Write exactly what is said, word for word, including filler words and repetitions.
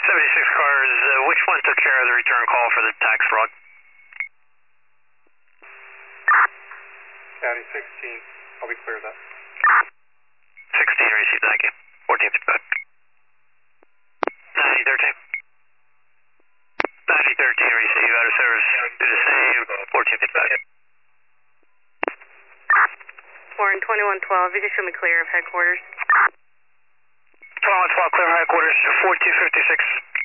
seventy-six cars, uh, which one took care of the return call for the tax fraud? County sixteen, I'll be clear of that. sixteen received, thank you. fourteen feedback. ninety thirteen. ninety thirteen received, out of service, do the same, fourteen feedback. Warren twenty-one twelve, you can show me clear of headquarters. twenty-one twelve, clear headquarters, fourteen fifty-six.